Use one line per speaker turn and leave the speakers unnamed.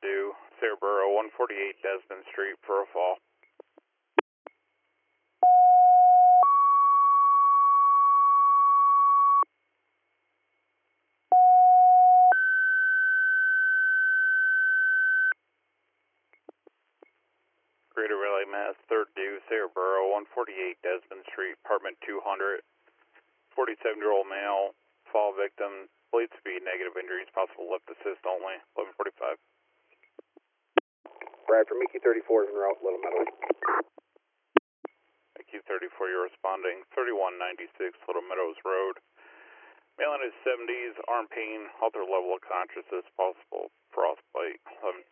due, Saraburo, 148 Desmond Street for a fall. Greater Raleigh, Mass, third due, Saraburo, 148 Desmond Street, apartment 200, 47-year-old male, fall victim, blade speed, negative injuries, possible left assist only, 1145.
Brad from EQ34 is en route, Little Meadows.
EQ34, you're responding, 3196 Little Meadows Road. Male in his 70s, arm pain, altered level of consciousness, possible frostbite, 1110.